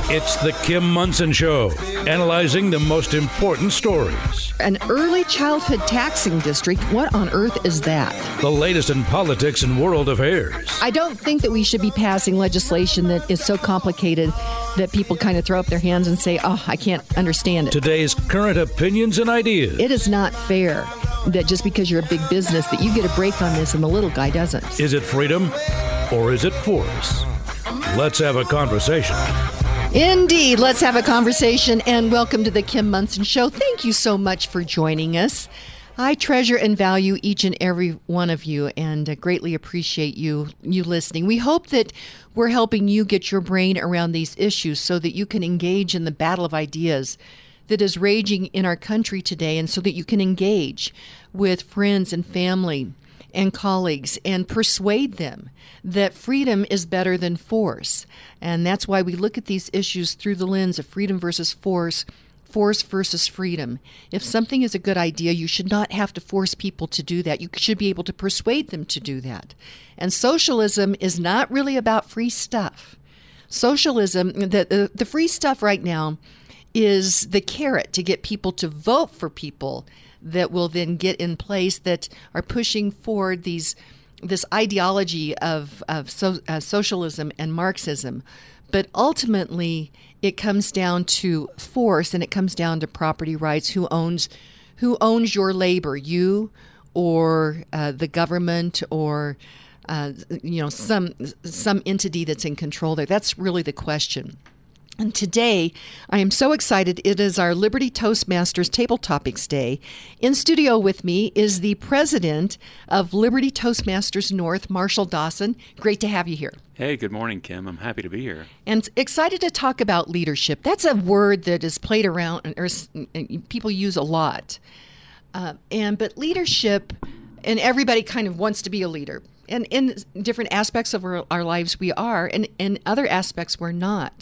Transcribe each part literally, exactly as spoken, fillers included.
It's the Kim Monson Show, analyzing the most important stories. An early childhood taxing district, what on earth is that? The latest in politics and world affairs. I don't think that we should be passing legislation that is so complicated that people kind of throw up their hands and say, oh, I can't understand it. Today's current opinions and ideas. It is not fair that just because you're a big business that you get a break on this and the little guy doesn't. Is it freedom or is it force? Let's have a conversation. Indeed. Let's have a conversation, and welcome to the Kim Monson Show. Thank you so much for joining us. I treasure and value each and every one of you, and uh, greatly appreciate you you listening. We hope that we're helping you get your brain around these issues so that you can engage in the battle of ideas that is raging in our country today, and so that you can engage with friends and family and colleagues and persuade them that freedom is better than force. And that's why we look at these issues through the lens of freedom versus force, force versus freedom. If something is a good idea, you should not have to force people to do that. You should be able to persuade them to do that. And socialism is not really about free stuff. Socialism, the, the, the free stuff right now is the carrot to get people to vote for people that will then get in place that are pushing forward these this ideology of, of so, uh, socialism and Marxism. But ultimately, it comes down to force, and it comes down to property rights. Who owns who owns your labor, you or uh, the government, or uh, you know some some entity that's in control there? That's really the question. And today, I am so excited. It is our Liberty Toastmasters Table Topics Day. In studio with me is the president of Liberty Toastmasters North, Marshall Dawson. Great to have you here. Hey, good morning, Kim. I'm happy to be here. And excited to talk about leadership. That's a word that is played around, or people use a lot. Uh, and but leadership, and everybody kind of wants to be a leader. And in different aspects of our, our lives, we are, and in other aspects, we're not.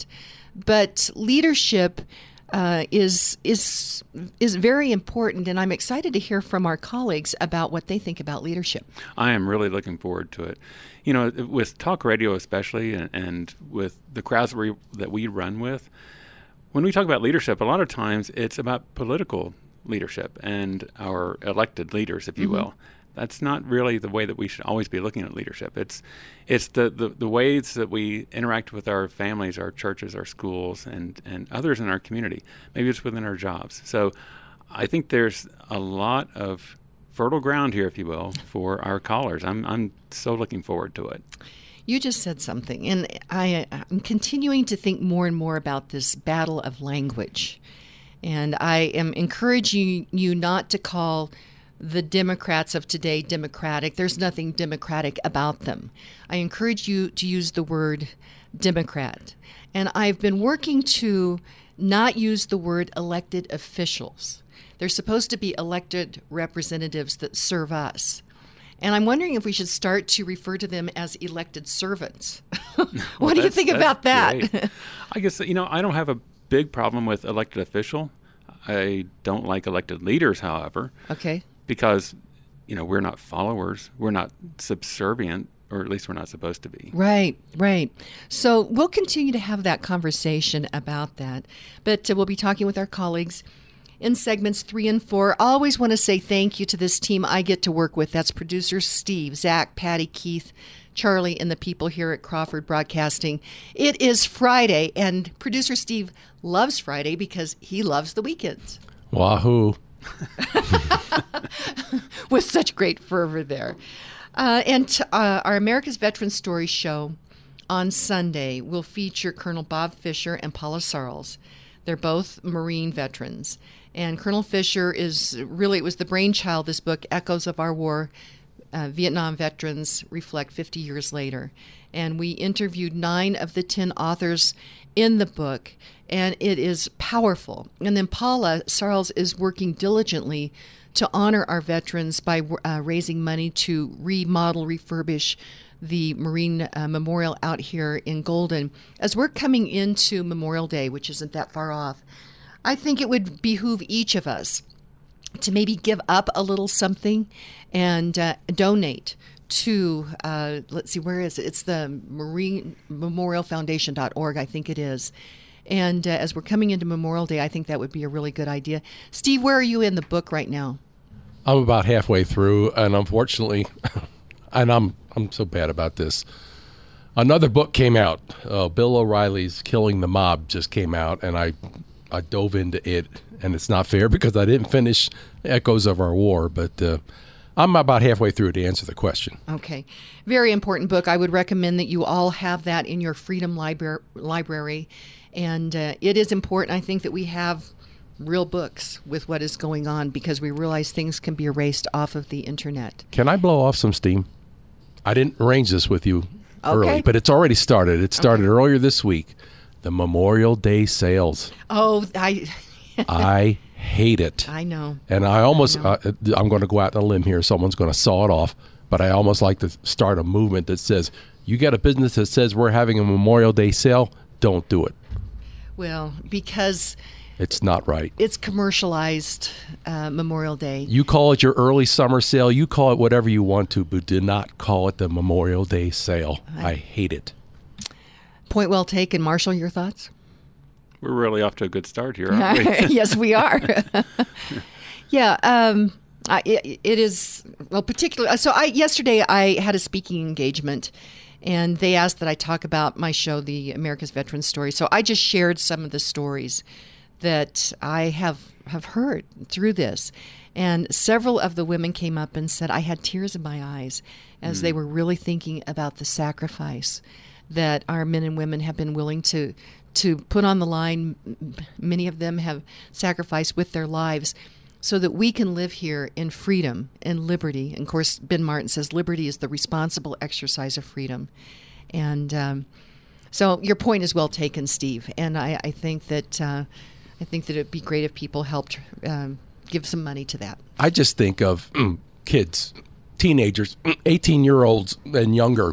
But leadership uh, is is is very important, and I'm excited to hear from our colleagues about what they think about leadership. I am really looking forward to it. You know, with talk radio especially, and, and with the crowds that we, that we run with, when we talk about leadership, a lot of times it's about political leadership and our elected leaders, if you mm-hmm. will. That's not really the way that we should always be looking at leadership. It's it's the, the, the ways that we interact with our families, our churches, our schools, and, and others in our community. Maybe it's within our jobs. So I think there's a lot of fertile ground here, if you will, for our callers. I'm I'm so looking forward to it. You just said something, and I, I'm continuing to think more and more about this battle of language. And I am encouraging you not to call the Democrats of today democratic. There's nothing democratic about them. I encourage you to use the word Democrat. And I've been working to not use the word elected officials. They're supposed to be elected representatives that serve us. And I'm wondering if we should start to refer to them as elected servants. what well, do you think about that? Great. I guess, you know, I don't have a big problem with elected official. I don't like elected leaders, however. Okay. Because, you know, we're not followers. We're not subservient, or at least we're not supposed to be. Right, right. So we'll continue to have that conversation about that. But uh, we'll be talking with our colleagues in segments three and four. I always want to say thank you to this team I get to work with. That's producers Steve, Zach, Patty, Keith, Charlie, and the people here at Crawford Broadcasting. It is Friday, and producer Steve loves Friday because he loves the weekends. Wahoo. With such great fervor there. Uh, and uh, our America's Veteran Stories show on Sunday will feature Colonel Bob Fisher and Paula Sarles. They're both Marine veterans. And Colonel Fisher is really, it was the brainchild, this book, Echoes of Our War, uh, Vietnam Veterans Reflect fifty years later. And we interviewed nine of the ten authors in the book, and it is powerful. And then Paula Sarles is working diligently to honor our veterans by uh, raising money to remodel, refurbish the Marine uh, Memorial out here in Golden. As we're coming into Memorial Day, which isn't that far off, I think it would behoove each of us to maybe give up a little something and uh, donate to, uh, let's see, where is it? It's the Marine Memorial Foundation dot org, I think it is. And uh, as we're coming into Memorial Day, I think that would be a really good idea. Steve, where are you in the book right now? I'm about halfway through, and unfortunately, and I'm I'm so bad about this. Another book came out. Uh, Bill O'Reilly's Killing the Mob just came out, and I I dove into it, and it's not fair because I didn't finish Echoes of Our War, but uh, I'm about halfway through to answer the question. Okay. Very important book. I would recommend that you all have that in your Freedom Libra- Library, and uh, it is important, I think, that we have real books with what is going on because we realize things can be erased off of the internet. Can I blow off some steam? I didn't arrange this with you Okay. early, but it's already started. It started Okay. earlier this week. The Memorial Day sales. Oh, I I hate it. I know. And I almost, I know. uh, I'm going to go out on a limb here. Someone's going to saw it off. But I almost like to start a movement that says, you got a business that says we're having a Memorial Day sale, don't do it. Well, because It's not right. it's commercialized uh, Memorial Day. You call it your early summer sale. You call it whatever you want to, but do not call it the Memorial Day sale. I, I hate it. Point well taken. Marshall, your thoughts? We're really off to a good start here, aren't we? Yes, we are. yeah, um, I, it, it is, well, particularly, so I yesterday I had a speaking engagement, and they asked that I talk about my show, The America's Veterans Story. So I just shared some of the stories that I have, have heard through this. And several of the women came up and said, I had tears in my eyes as mm. they were really thinking about the sacrifice that our men and women have been willing to to put on the line. Many of them have sacrificed with their lives so that we can live here in freedom and liberty. And of course, Ben Martin says liberty is the responsible exercise of freedom. And um, so your point is well taken, Steve. And I, I think that uh, I think that it'd be great if people helped um, give some money to that. I just think of mm, kids, teenagers, eighteen-year-olds and younger.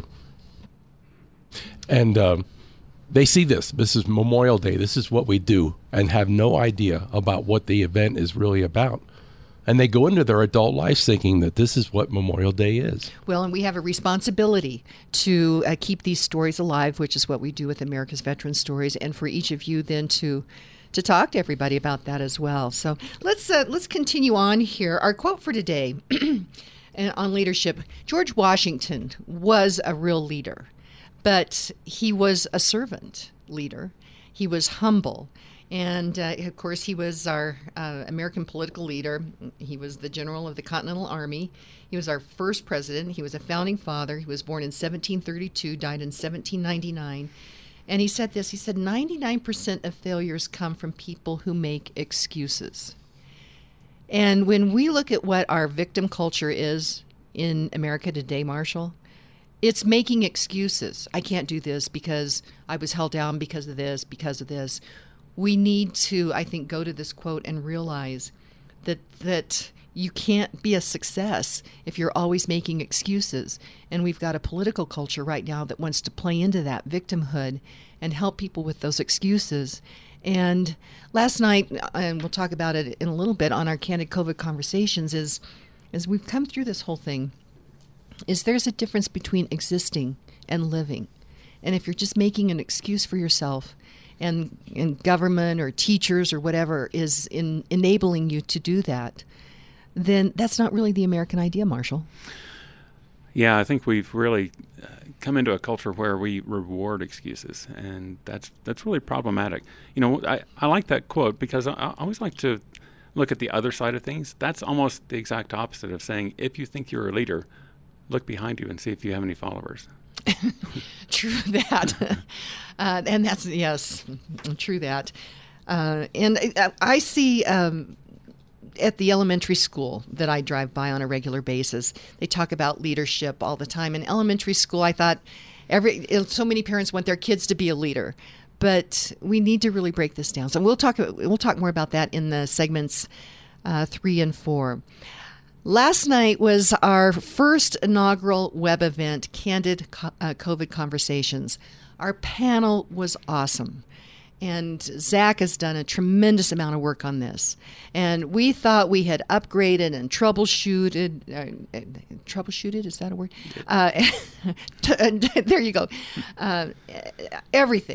And um, they see this. This is Memorial Day. This is what we do, and have no idea about what the event is really about. And they go into their adult lives thinking that this is what Memorial Day is. Well, and we have a responsibility to uh, keep these stories alive, which is what we do with America's Veterans Stories, and for each of you then to to talk to everybody about that as well. So let's uh, let's continue on here. Our quote for today on leadership: George Washington was a real leader. But he was a servant leader. He was humble. And, uh, of course, he was our uh, American political leader. He was the general of the Continental Army. He was our first president. He was a founding father. He was born in seventeen thirty-two, died in seventeen ninety-nine. And he said this, he said, ninety-nine percent of failures come from people who make excuses. And when we look at what our victim culture is in America today, Marshall, it's making excuses. I can't do this because I was held down because of this, because of this. We need to, I think, go to this quote and realize that that you can't be a success if you're always making excuses. And we've got a political culture right now that wants to play into that victimhood and help people with those excuses. And last night, and we'll talk about it in a little bit on our Candid COVID Conversations, is as we've come through this whole thing, is there's a difference between existing and living. And if you're just making an excuse for yourself, and, and government or teachers or whatever is in enabling you to do that, then that's not really the American idea, Marshall. Yeah, I think we've really uh, come into a culture where we reward excuses, and that's that's really problematic. You know, I, I like that quote because I, I always like to look at the other side of things. That's almost the exact opposite of saying, if you think you're a leader, look behind you and see if you have any followers. True that. uh, and that's, yes, true that. Uh, and I, I see um, at the elementary school that I drive by on a regular basis, they talk about leadership all the time. In elementary school, I thought every so many parents want their kids to be a leader. But we need to really break this down. So we'll talk, we'll talk more about that in the segments uh, three and four. Last night was our first inaugural web event, Candid uh, COVID Conversations. Our panel was awesome. And Zach has done a tremendous amount of work on this. And we thought we had upgraded and troubleshooted. Uh, troubleshooted, is that a word? Uh, t- there you go. Uh, everything.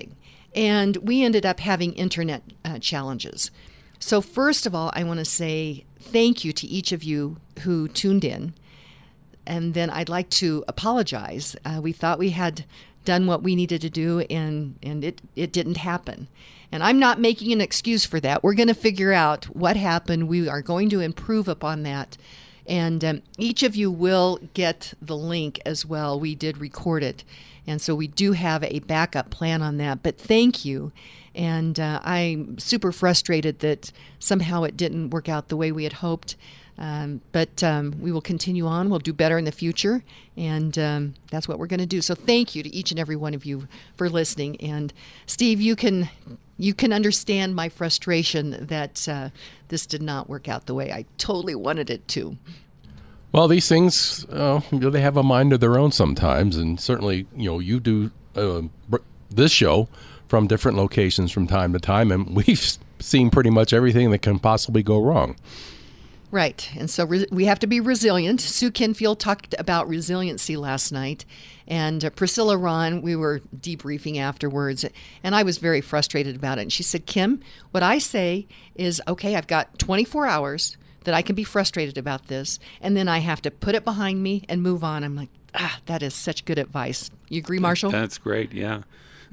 and we ended up having internet uh, challenges. So first of all, I want to say thank you to each of you who tuned in. And then I'd like to apologize. Uh, we thought we had done what we needed to do, and, and it, it didn't happen. And I'm not making an excuse for that. We're going to figure out what happened. We are going to improve upon that. And um, each of you will get the link as well. We did record it. And so we do have a backup plan on that. But thank you. And uh, I'm super frustrated that somehow it didn't work out the way we had hoped. Um, but um, we will continue on. We'll do better in the future. And um, that's what we're going to do. So thank you to each and every one of you for listening. And Steve, you can you can understand my frustration that uh, this did not work out the way I totally wanted it to. Well, these things, uh, you know, they have a mind of their own sometimes. And certainly, you know, you do uh, this show from different locations from time to time. And we've seen pretty much everything that can possibly go wrong. Right. And so re- we have to be resilient. Sue Kenfield talked about resiliency last night. And uh, Priscilla Ron, we were debriefing afterwards. And I was very frustrated about it. And she said, Kim, what I say is, okay, I've got twenty-four hours that I can be frustrated about this. And then I have to put it behind me and move on. I'm like, ah, that is such good advice. You agree, Marshall? That's great, yeah.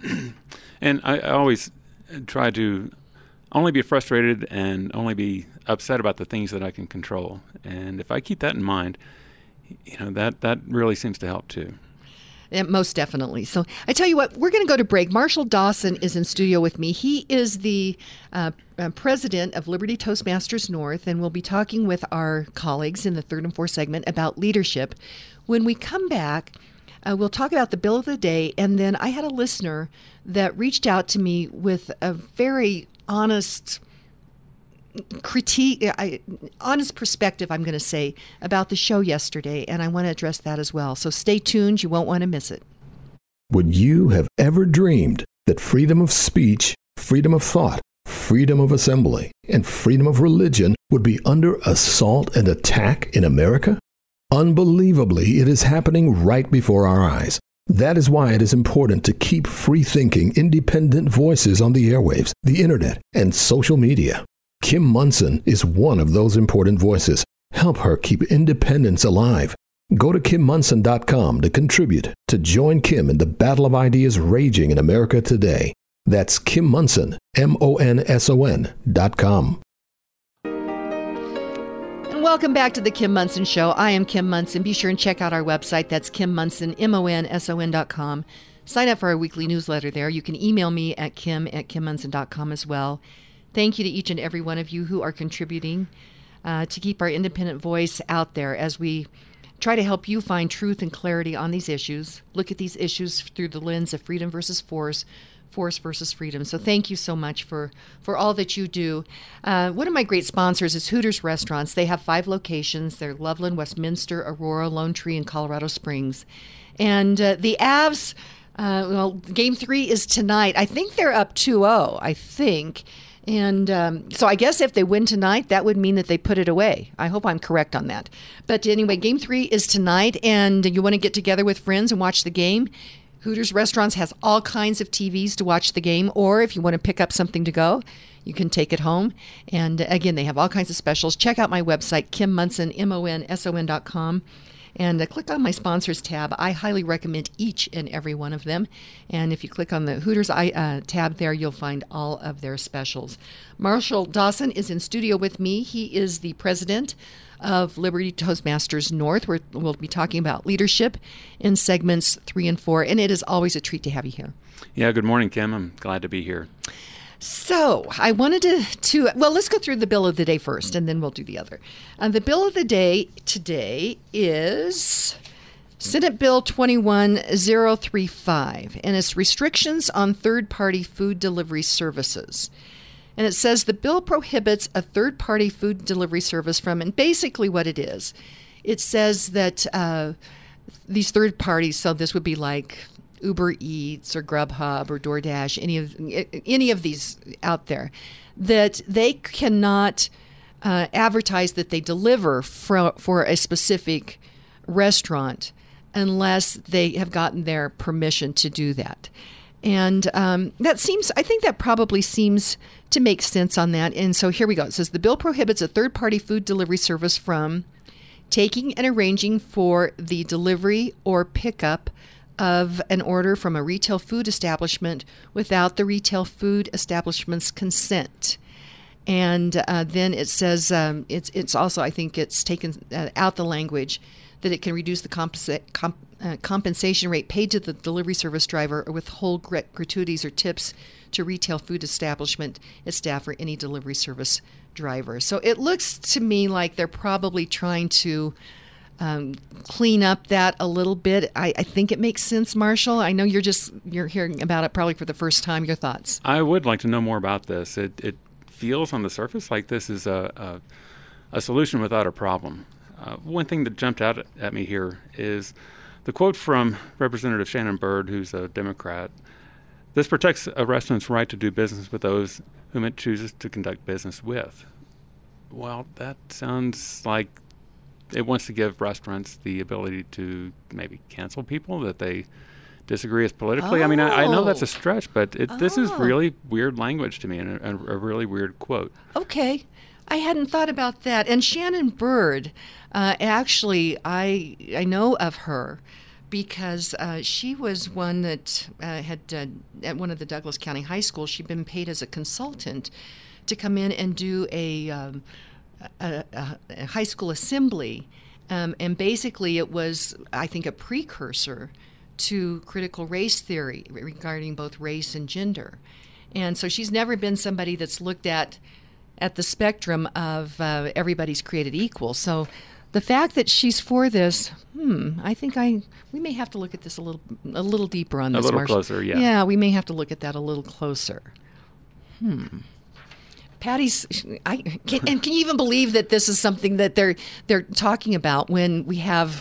And I, I always try to only be frustrated and only be upset about the things that I can control. And if I keep that in mind, you know, that, that really seems to help too. Yeah, most definitely. So I tell you what, we're going to go to break. Marshall Dawson is in studio with me. He is the uh, uh, president of Liberty Toastmasters North, and we'll be talking with our colleagues in the third and fourth segment about leadership. When we come back, uh, we'll talk about the bill of the day, and then I had a listener that reached out to me with a very honest critique, I, honest perspective, I'm going to say, about the show yesterday, and I want to address that as well. So stay tuned. You won't want to miss it. Would you have ever dreamed that freedom of speech, freedom of thought, freedom of assembly, and freedom of religion would be under assault and attack in America? Unbelievably, it is happening right before our eyes. That is why it is important to keep free-thinking, independent voices on the airwaves, the internet, and social media. Kim Monson is one of those important voices. Help her keep independence alive. Go to kim monson dot com to contribute, to join Kim in the battle of ideas raging in America today. That's Kim Monson, M O N S O N dot com. And welcome back to the Kim Monson Show. I am Kim Monson. Be sure and check out our website. That's Kim Monson, M O N S O N dot com. Sign up for our weekly newsletter there. You can email me at kim at kim monson dot com as well. Thank you to each and every one of you who are contributing uh, to keep our independent voice out there as we try to help you find truth and clarity on these issues. Look at these issues through the lens of freedom versus force, force versus freedom. So thank you so much for, for all that you do. Uh, one of my great sponsors is Hooters Restaurants. They have five locations. They're Loveland, Westminster, Aurora, Lone Tree, and Colorado Springs. And uh, the Avs, uh, well, game three is tonight. I think they're up two oh, I think. And um, so I guess if they win tonight, that would mean that they put it away. I hope I'm correct on that. But anyway, game three is tonight, and you want to get together with friends and watch the game. Hooters Restaurants has all kinds of T Vs to watch the game, or if you want to pick up something to go, you can take it home. And again, they have all kinds of specials. Check out my website, Kim Monson, M O N S O N dot com. And uh, click on my sponsors tab. I highly recommend each and every one of them. And if you click on the Hooters I, uh, tab there, you'll find all of their specials. Marshall Dawson is in studio with me. He is the president of Liberty Toastmasters North. We're, we'll be talking about leadership in segments three and four. And it is always a treat to have you here. Yeah, good morning, Kim. I'm glad to be here. So I wanted to, to, well, let's go through the bill of the day first, and then we'll do the other. Uh, the bill of the day today is Senate Bill twenty-one thousand thirty-five, and it's restrictions on third-party food delivery services. And it says the bill prohibits a third-party food delivery service from, and basically what it is, it says that uh, these third parties, so this would be like Uber Eats or Grubhub or DoorDash, any of any of these out there, that they cannot uh, advertise that they deliver for, for a specific restaurant unless they have gotten their permission to do that. And um, that seems, I think that probably seems to make sense on that. And so here we go. It says the bill prohibits a third-party food delivery service from taking and arranging for the delivery or pickup of an order from a retail food establishment without the retail food establishment's consent. And uh, then it says um, it's it's also, I think it's taken uh, out the language that it can reduce the compensa- comp- uh, compensation rate paid to the delivery service driver or withhold gr- gratuities or tips to retail food establishment, its staff, or any delivery service driver. So it looks to me like they're probably trying to um, clean up that a little bit. I, I think it makes sense, Marshall. I know you're just you're hearing about it probably for the first time. Your thoughts? I would like to know more about this. It, it feels on the surface like this is a, a, a solution without a problem. Uh, one thing that jumped out at me here is the quote from Representative Shannon Byrd, who's a Democrat. This protects a restaurant's right to do business with those whom it chooses to conduct business with. Well, that sounds like it wants to give restaurants the ability to maybe cancel people that they disagree with politically. Oh. I mean, I, I know that's a stretch, but it, Oh. this is really weird language to me and a, a really weird quote. Okay. I hadn't thought about that. And Shannon Byrd, uh, actually, I I know of her because uh, she was one that uh, had, uh, at one of the Douglas County High Schools, she'd been paid as a consultant to come in and do a, um, a, a, a high school assembly. Um, and basically it was, I think, a precursor to critical race theory regarding both race and gender. And so she's never been somebody that's looked at at the spectrum of uh, everybody's created equal. So the fact that she's for this, hmm, I think I we may have to look at this a little a little deeper on A this. little Marshall. closer, yeah. Yeah, we may have to look at that a little closer. Hmm. Patty's, I can, and can you even believe that this is something that they're they're talking about when we have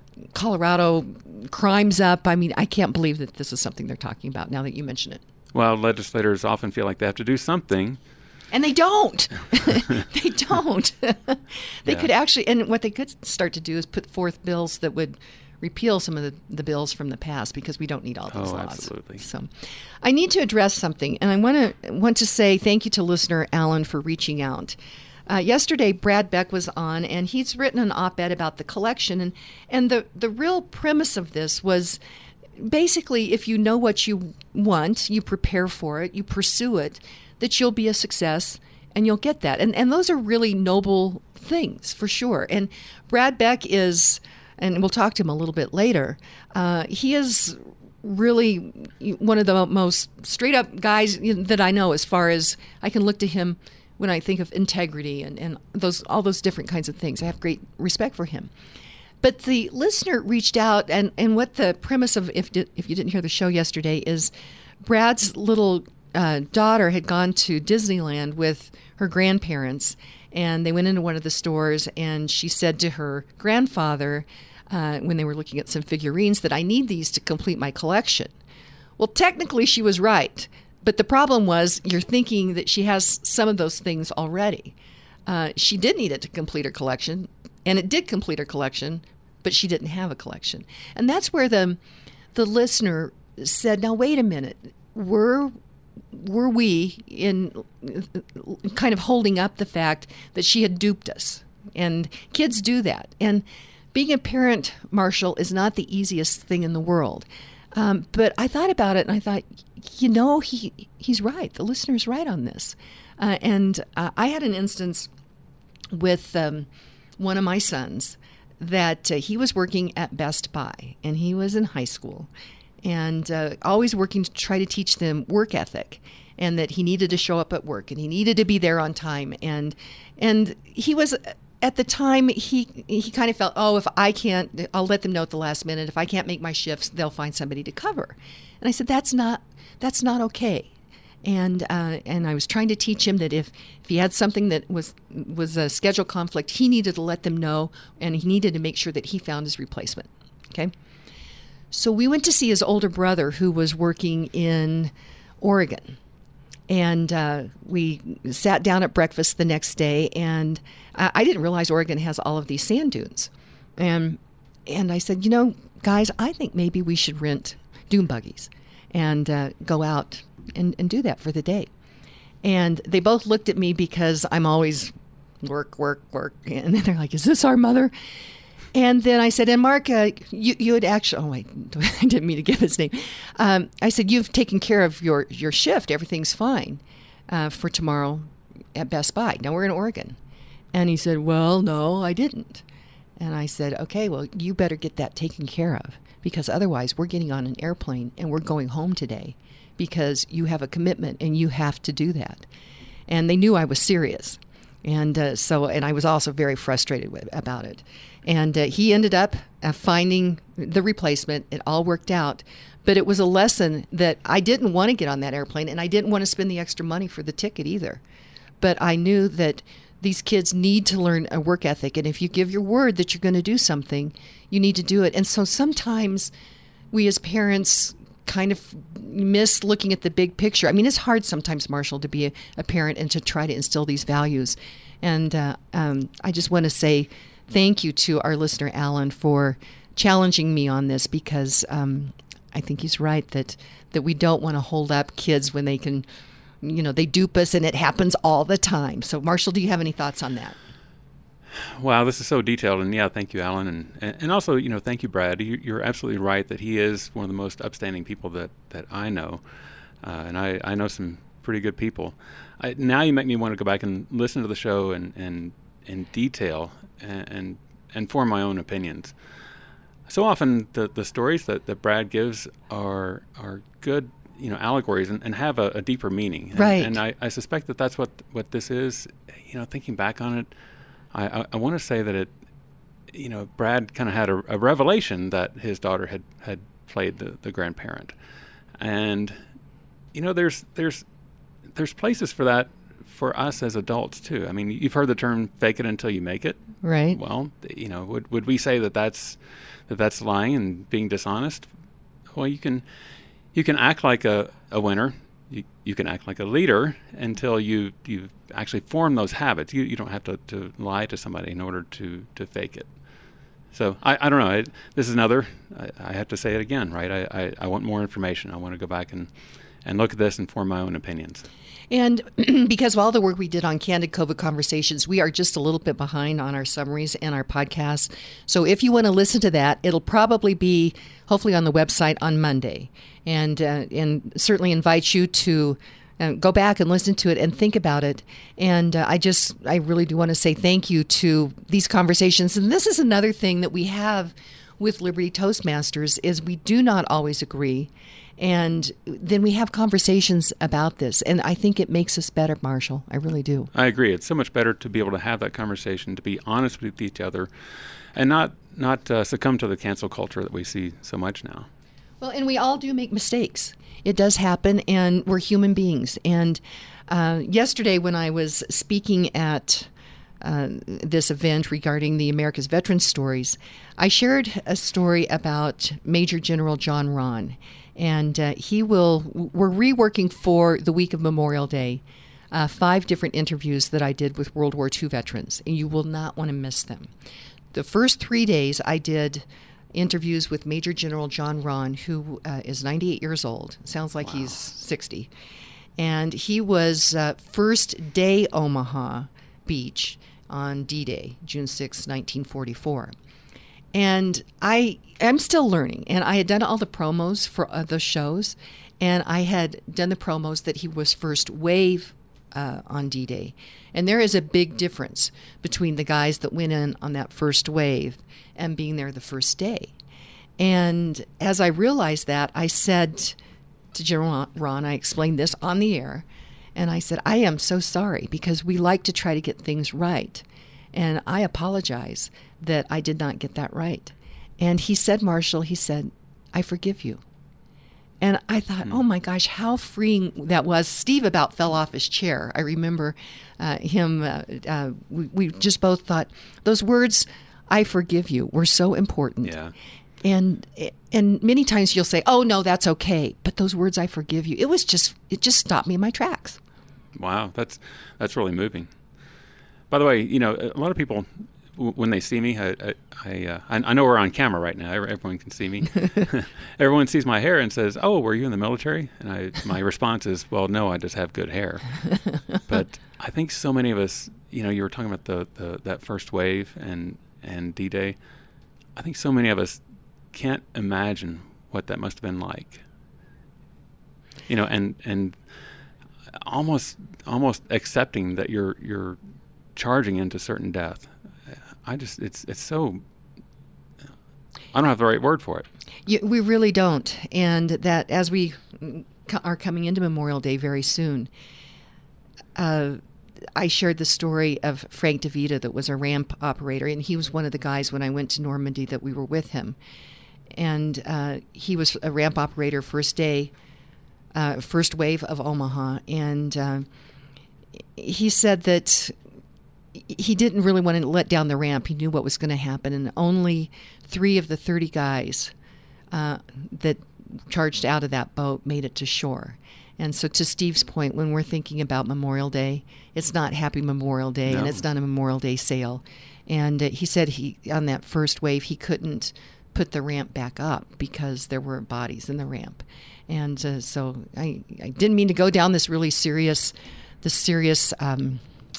Colorado crimes up? I mean, I can't believe that this is something they're talking about now that you mention it. Well, legislators often feel like they have to do something. And they don't. They don't. They Yeah. could actually, and what they could start to do is put forth bills that would repeal some of the, the bills from the past because we don't need all those Oh, laws. absolutely. So I need to address something, and I want to want to say thank you to listener Alan for reaching out. Uh, yesterday, Brad Beck was on, and he's written an op-ed about the collection, and, and the, the real premise of this was basically if you know what you want, you prepare for it, you pursue it, that you'll be a success and you'll get that. And and those are really noble things for sure. And Brad Beck is, and we'll talk to him a little bit later, uh, he is really one of the most straight up guys that I know as far as I can look to him when I think of integrity and, and those all those different kinds of things. I have great respect for him. But the listener reached out, and, and what the premise of, if if you didn't hear the show yesterday, is Brad's little uh, daughter had gone to Disneyland with her grandparents, and they went into one of the stores, and she said to her grandfather, uh, when they were looking at some figurines, that I need these to complete my collection. Well, technically she was right, but the problem was you're thinking that she has some of those things already. Uh, she did need it to complete her collection, and it did complete her collection, but she didn't have a collection. And that's where the the listener said, now, wait a minute, were, were we in kind of holding up the fact that she had duped us? And kids do that. And being a parent, Marshall, is not the easiest thing in the world. Um, but I thought about it, and I thought, you know, he he's right. The listener's right on this. Uh, and uh, I had an instance with um, one of my sons that uh, he was working at Best Buy, and he was in high school, and uh, always working to try to teach them work ethic, and that he needed to show up at work, and he needed to be there on time. And and he was, at the time, he he kind of felt, oh, if I can't, I'll let them know at the last minute. If I can't make my shifts, they'll find somebody to cover. And I said, that's not that's not okay. And uh, and I was trying to teach him that if, if he had something that was was a schedule conflict, he needed to let them know, and he needed to make sure that he found his replacement. Okay. So we went to see his older brother, who was working in Oregon. And uh, we sat down at breakfast the next day, and I, I didn't realize Oregon has all of these sand dunes. And and I said, you know, guys, I think maybe we should rent dune buggies and uh, go out and, and do that for the day. And they both looked at me because I'm always work, work, work. And then they're like, is this our mother? And then I said, and Mark, uh, you, you had actually, oh, wait, I didn't mean to give his name. Um, I said, you've taken care of your, your shift. Everything's fine uh, for tomorrow at Best Buy. Now we're in Oregon. And he said, well, no, I didn't. And I said, okay, well, you better get that taken care of, because otherwise we're getting on an airplane and we're going home today because you have a commitment and you have to do that. And they knew I was serious. And uh, so, and I was also very frustrated with, about it. And uh, he ended up uh, finding the replacement. It all worked out. But it was a lesson that I didn't want to get on that airplane, and I didn't want to spend the extra money for the ticket either. But I knew that these kids need to learn a work ethic. And if you give your word that you're going to do something, you need to do it. And so sometimes we as parents kind of miss looking at the big picture. I mean, it's hard sometimes, Marshall, to be a, a parent and to try to instill these values. And uh, um, I just want to say thank you to our listener, Alan, for challenging me on this, because um, I think he's right that, that we don't want to hold up kids when they can, you know, they dupe us, and it happens all the time. So, Marshall, do you have any thoughts on that? Wow, this is so detailed, and yeah, thank you, Alan, and and also, you know, thank you, Brad. You, you're absolutely right that he is one of the most upstanding people that, that I know, uh, and I, I know some pretty good people. I, now you make me want to go back and listen to the show and, and in detail and, and and form my own opinions. So often the the stories that, that Brad gives are are good, you know, allegories and, and have a, a deeper meaning. And, right. And I, I suspect that that's what what this is. You know, thinking back on it, I, I, I want to say that it, you know, Brad kind of had a, a revelation that his daughter had, had played the, the grandparent. And, you know, there's there's there's places for that for us as adults, too. I mean, you've heard the term fake it until you make it. Right. Well, you know, would would we say that that's, that that's lying and being dishonest? Well, you can you can act like a, a winner. You, you can act like a leader until you you actually form those habits. You you don't have to, to lie to somebody in order to, to fake it. So I, I don't know. I, this is another. I, I have to say it again, right? I, I, I want more information. I want to go back and, and look at this and form my own opinions. And because of all the work we did on Candid COVID Conversations, we are just a little bit behind on our summaries and our podcasts. So if you want to listen to that, it'll probably be hopefully on the website on Monday. And uh, and certainly invite you to uh, go back and listen to it and think about it. And uh, I just, I really do want to say thank you to these conversations. And this is another thing that we have with Liberty Toastmasters is we do not always agree. And then we have conversations about this. And I think it makes us better, Marshall. I really do. I agree. It's so much better to be able to have that conversation, to be honest with each other, and not, not uh, succumb to the cancel culture that we see so much now. Well, and we all do make mistakes. It does happen, and we're human beings. And uh, yesterday when I was speaking at uh, this event regarding the America's Veterans Stories, I shared a story about Major General John Rahn. And uh, he will, we're reworking for the week of Memorial Day, uh, five different interviews that I did with World War Two veterans, and you will not want to miss them. The first three days I did interviews with Major General John Rahn, who uh, is ninety-eight years old. Sounds like wow. He's sixty. And he was uh, first day Omaha Beach on D-Day, June sixth, nineteen forty-four. And I am still learning. And I had done all the promos for uh, the shows. And I had done the promos that he was first wave uh, on D-Day. And there is a big difference between the guys that went in on that first wave and being there the first day. And as I realized that, I said to General Rahn, I explained this on the air, and I said, I am so sorry because we like to try to get things right. And I apologize that I did not get that right. And he said, Marshall, he said, I forgive you. And I thought, oh my gosh, how freeing that was. Steve about fell off his chair. I remember uh, him, uh, uh, we, we just both thought, those words, I forgive you, were so important. Yeah. And and many times you'll say, oh no, that's okay. But those words, I forgive you, it was just, it just stopped me in my tracks. Wow, that's that's really moving. By the way, you know, a lot of people, w- when they see me, I I, I, uh, I I know we're on camera right now. Everyone can see me. Everyone sees my hair and says, "Oh, were you in the military?" And I my response is, "Well, no, I just have good hair." But I think so many of us, you know, you were talking about the, the that first wave and and D-Day. I think so many of us can't imagine what that must have been like. You know, and and almost almost accepting that you're you're charging into certain death. I just it's it's so I don't have the right word for it. You, we really don't, and that as we co- are coming into Memorial Day very soon, uh, I shared the story of Frank DeVita that was a ramp operator, and he was one of the guys when I went to Normandy that we were with him, and uh, he was a ramp operator first day. Uh, first wave of Omaha, and uh, he said that he didn't really want to let down the ramp. He knew what was going to happen, and only three of the thirty guys uh, that charged out of that boat made it to shore. And so to Steve's point, when we're thinking about Memorial Day, it's not Happy Memorial Day, No. and it's not a Memorial Day sale. And uh, he said he on that first wave, he couldn't put the ramp back up because there were bodies in the ramp. And uh, so I, I didn't mean to go down this really serious, this serious um,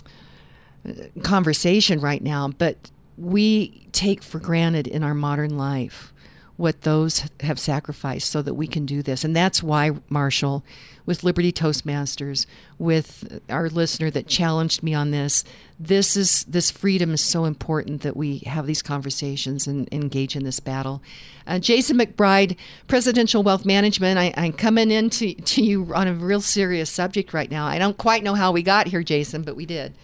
conversation right now, but we take for granted in our modern life what those have sacrificed so that we can do this. And that's why, Marshall, with Liberty Toastmasters, with our listener that challenged me on this, this is this freedom is so important that we have these conversations and engage in this battle. Uh, Jason McBride, Presidential Wealth Management, I, I'm coming in to, to you on a real serious subject right now. I don't quite know how we got here, Jason, but we did.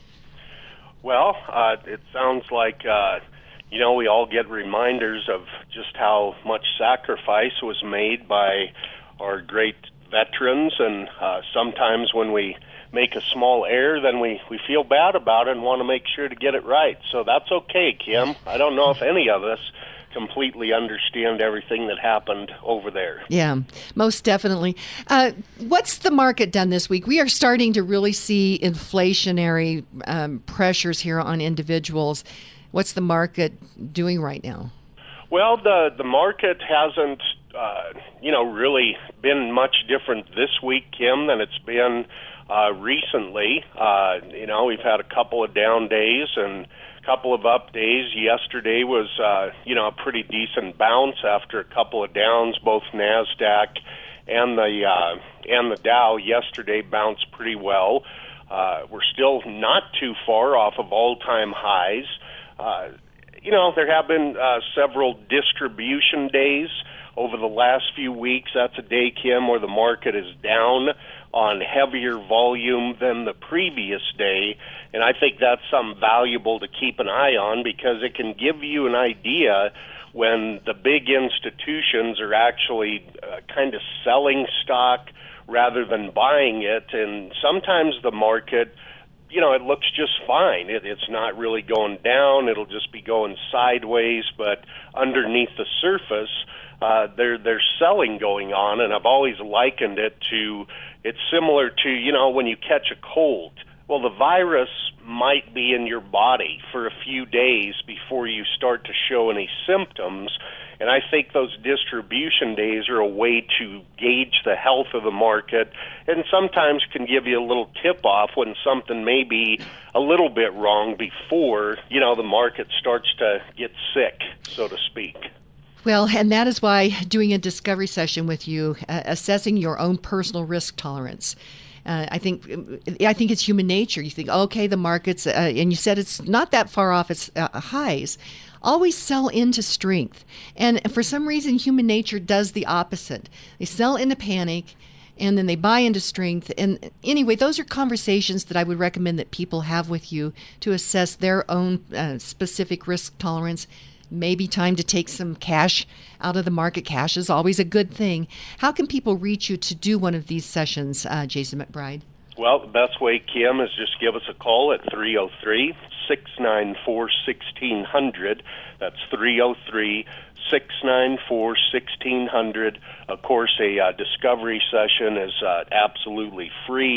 Well, uh, it sounds like, uh, you know, we all get reminders of just how much sacrifice was made by our great veterans, and uh, sometimes when we make a small error, then we, we feel bad about it and want to make sure to get it right. So that's okay, Kim. I don't know if any of us completely understand everything that happened over there. Yeah, most definitely. Uh, what's the market done this week? We are starting to really see inflationary um, pressures here on individuals. What's the market doing right now? Well, the the market hasn't, uh, you know, really been much different this week, Kim, than it's been uh, recently. Uh, you know, we've had a couple of down days and a couple of up days. Yesterday was, uh, you know, a pretty decent bounce after a couple of downs. Both NASDAQ and the uh, and the Dow yesterday bounced pretty well. Uh, we're still not too far off of all-time highs. Uh, you know, there have been uh, several distribution days over the last few weeks. That's a day, Kim, where the market is down on heavier volume than the previous day. And I think that's something valuable to keep an eye on because it can give you an idea when the big institutions are actually uh, kind of selling stock rather than buying it. And sometimes the market, you know, it looks just fine. It, it's not really going down. It'll just be going sideways. But underneath the surface, uh, there, there's selling going on. And I've always likened it to, it's similar to, you know, when you catch a cold. Well, the virus might be in your body for a few days before you start to show any symptoms. And I think those distribution days are a way to gauge the health of the market and sometimes can give you a little tip-off when something may be a little bit wrong before, you know, the market starts to get sick, so to speak. Well, and that is why doing a discovery session with you, uh, assessing your own personal risk tolerance. Uh, I think I think it's human nature. You think, okay, the market's, uh, and you said it's not that far off its uh, highs. Always sell into strength. And for some reason, human nature does the opposite. They sell into panic, and then they buy into strength. And anyway, those are conversations that I would recommend that people have with you to assess their own uh, specific risk tolerance. Maybe time to take some cash out of the market. Cash is always a good thing. How can people reach you to do one of these sessions, uh, Jason McBride? Well, the best way, Kim, is just give us a call at three oh three, six nine four, one six zero zero. That's three oh three, six nine four, one six zero zero. Of course, a uh, discovery session is uh, absolutely free.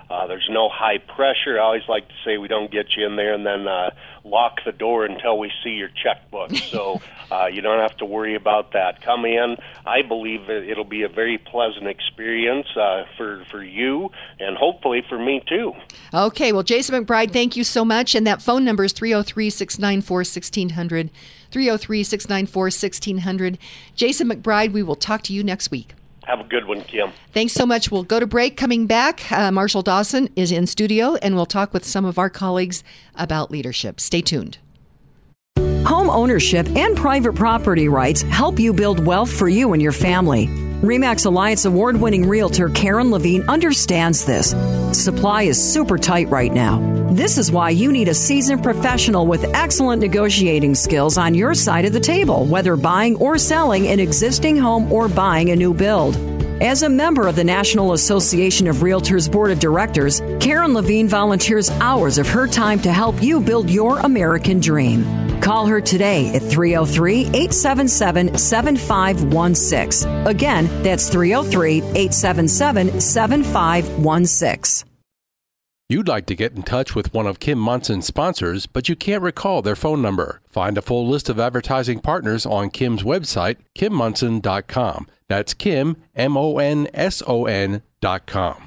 Uh, there's no high pressure. I always like to say we don't get you in there and then uh, lock the door until we see your checkbook. So uh, you don't have to worry about that. Come in. I believe that it'll be a very pleasant experience uh, for, for you and hopefully for me too. Okay, well, Jason McBride, thank you so much. And that phone number is three oh three, six nine four, one six zero zero, three oh three, six nine four, one six zero zero. Jason McBride, we will talk to you next week. Have a good one, Kim. Thanks so much. We'll go to break. Coming back, uh, Marshall Dawson is in studio, and we'll talk with some of our colleagues about leadership. Stay tuned. Home ownership and private property rights help you build wealth for you and your family. RE/MAX Alliance award-winning realtor Karen Levine understands this. Supply is super tight right now. This is why you need a seasoned professional with excellent negotiating skills on your side of the table, whether buying or selling an existing home or buying a new build. As a member of the National Association of Realtors Board of Directors, Karen Levine volunteers hours of her time to help you build your American dream. Call her today at three oh three, eight seven seven, seven five one six. Again, that's three oh three, eight seven seven, seven five one six. You'd like to get in touch with one of Kim Monson's sponsors, but you can't recall their phone number. Find a full list of advertising partners on Kim's website, kim monson dot com. That's Kim, M O N S O N dot com.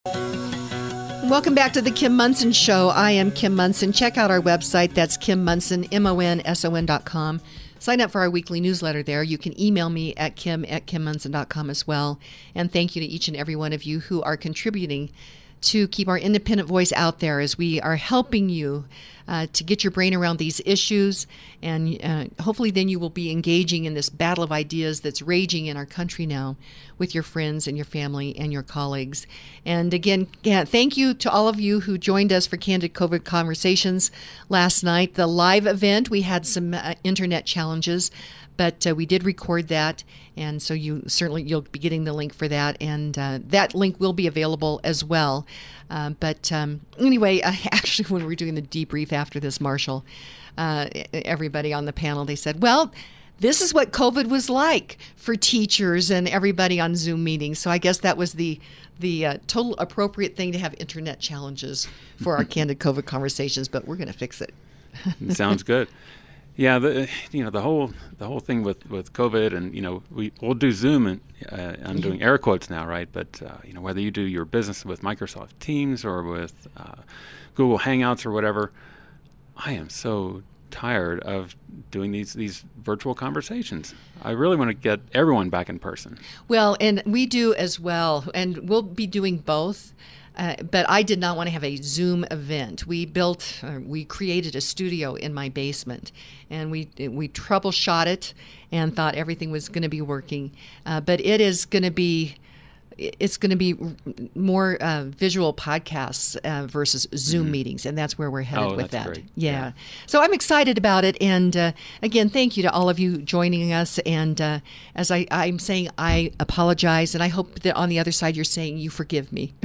Welcome back to the Kim Monson Show. I am Kim Monson. Check out our website. That's Kim Monson, M O N S O N dot com. Sign up for our weekly newsletter there. You can email me at kim at kim monson dot com as well. And thank you to each and every one of you who are contributing to keep our independent voice out there as we are helping you uh, to get your brain around these issues. And uh, hopefully then you will be engaging in this battle of ideas that's raging in our country now with your friends and your family and your colleagues. And again, yeah, thank you to all of you who joined us for Candid COVID Conversations last night. The live event, we had some uh, internet challenges, but uh, we did record that, and so you certainly you'll be getting the link for that, and uh, that link will be available as well. Uh, but um, anyway, uh, actually, when we were doing the debrief after this, Marshall, uh, everybody on the panel, they said, "Well, this is what COVID was like for teachers and everybody on Zoom meetings." So I guess that was the the uh, total appropriate thing to have internet challenges for our Candid COVID Conversations, but we're going to fix it. Sounds good. Yeah, the you know the whole the whole thing with, with COVID, and you know we we'll do Zoom, and uh, I'm doing air quotes now, right? But uh, you know whether you do your business with Microsoft Teams or with uh, Google Hangouts or whatever, I am so tired of doing these these virtual conversations. I really want to get everyone back in person. Well, and we do as well, and we'll be doing both. Uh, but I did not want to have a Zoom event. We built, uh, we created a studio in my basement, and we we troubleshot it and thought everything was going to be working. Uh, but it is going to be, it's going to be more uh, visual podcasts uh, versus Zoom mm-hmm. meetings, and that's where we're headed oh, with that's that. Great. Yeah. yeah. So I'm excited about it, and uh, again, thank you to all of you joining us. And uh, as I, I'm saying, I apologize, and I hope that on the other side you're saying you forgive me.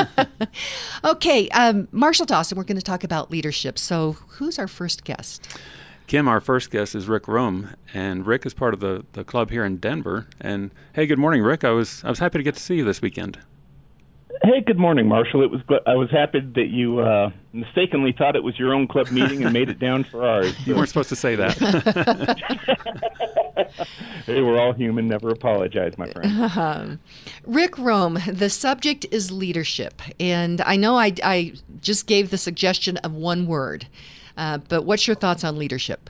Okay, um, Marshall Dawson, we're going to talk about leadership. So who's our first guest? Kim, our first guest is Rick Rome, and Rick is part of the, the club here in Denver. And hey, good morning, Rick. I was I was happy to get to see you this weekend. Hey, good morning, Marshall. It was I was happy that you uh, mistakenly thought it was your own club meeting and made it down for ours. You weren't supposed to say that. Hey, we're all human. Never apologize, my friend. Uh-huh. Rick Rome, the subject is leadership, and I know I, I just gave the suggestion of one word, uh, but what's your thoughts on leadership?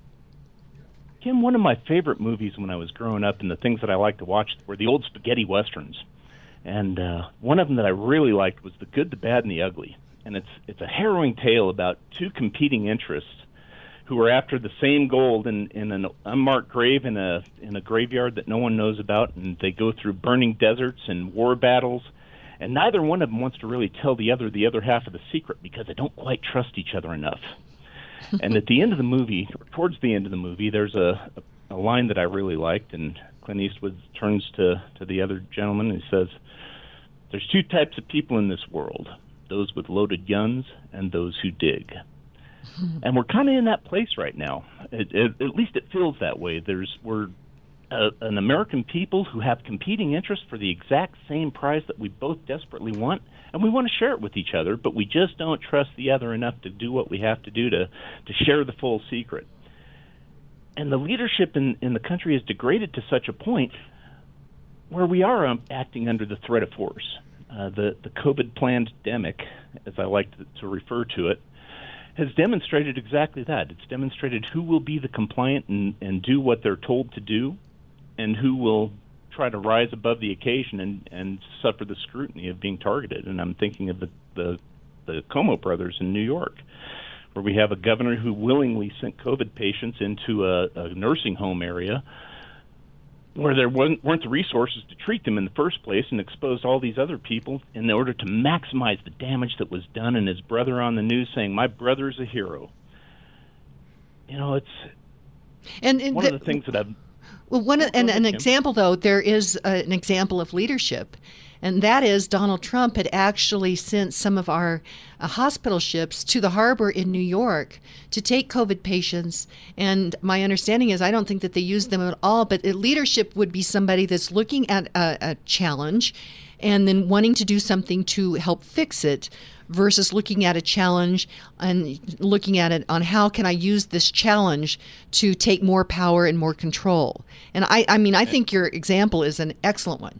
Kim, one of my favorite movies when I was growing up and the things that I liked to watch were the old spaghetti westerns. And uh, one of them that I really liked was The Good, the Bad, and the Ugly. And it's it's a harrowing tale about two competing interests who are after the same gold in, in an unmarked grave in a in a graveyard that no one knows about. And they go through burning deserts and war battles. And neither one of them wants to really tell the other the other half of the secret because they don't quite trust each other enough. And at the end of the movie, or towards the end of the movie, there's a, a, a line that I really liked. And Clint Eastwood turns to, to the other gentleman and he says, "There's two types of people in this world, those with loaded guns and those who dig." And we're kind of in that place right now. It, it, at least it feels that way. There's we're a, an American people who have competing interests for the exact same prize that we both desperately want, and we want to share it with each other, but we just don't trust the other enough to do what we have to do to, to share the full secret. And the leadership in, in the country is degraded to such a point where we are um, acting under the threat of force. Uh, the, the COVID pandemic, as I like to, to refer to it, has demonstrated exactly that. It's demonstrated who will be the compliant and, and do what they're told to do, and who will try to rise above the occasion and, and suffer the scrutiny of being targeted. And I'm thinking of the, the, the Cuomo brothers in New York, where we have a governor who willingly sent COVID patients into a, a nursing home area where there weren't, weren't the resources to treat them in the first place, and exposed all these other people in order to maximize the damage that was done, and his brother on the news saying, "My brother's a hero." You know, it's and, and one the, of the things that I've... Well, one an, an example, though, there is uh, an example of leadership, and that is Donald Trump had actually sent some of our uh, hospital ships to the harbor in New York to take COVID patients. And my understanding is I don't think that they used them at all, but leadership would be somebody that's looking at a, a challenge and then wanting to do something to help fix it, versus looking at a challenge and looking at it on how can I use this challenge to take more power and more control. And I, I mean, I think your example is an excellent one.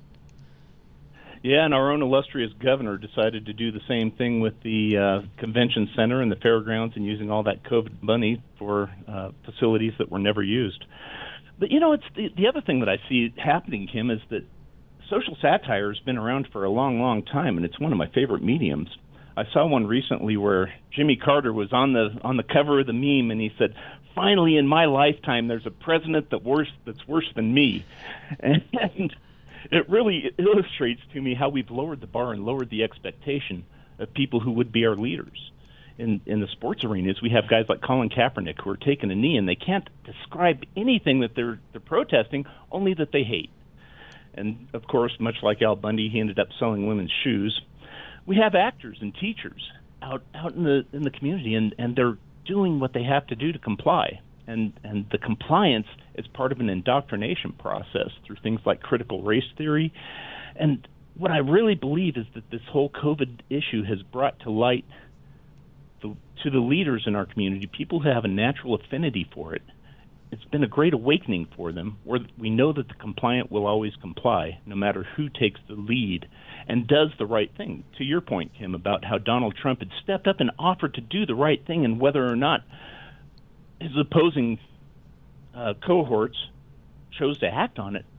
Yeah, and our own illustrious governor decided to do the same thing with the uh, convention center and the fairgrounds, and using all that COVID money for uh, facilities that were never used. But, you know, it's the, the other thing that I see happening, Kim, is that social satire has been around for a long, long time, and it's one of my favorite mediums. I saw one recently where Jimmy Carter was on the on the cover of the meme, and he said, "Finally, in my lifetime, there's a president that worse that's worse than me," and it really illustrates to me how we've lowered the bar and lowered the expectation of people who would be our leaders. In in the sports arenas, we have guys like Colin Kaepernick who are taking a knee, and they can't describe anything that they're they're protesting, only that they hate. And of course, much like Al Bundy, he ended up selling women's shoes. We have actors and teachers out, out in the in the community, and, and they're doing what they have to do to comply. And and the compliance is part of an indoctrination process through things like critical race theory. And what I really believe is that this whole COVID issue has brought to light the, to the leaders in our community, people who have a natural affinity for it. It's been a great awakening for them, where we know that the compliant will always comply, no matter who takes the lead and does the right thing. To your point, Kim, about how Donald Trump had stepped up and offered to do the right thing, and whether or not his opposing uh, cohorts chose to act on it,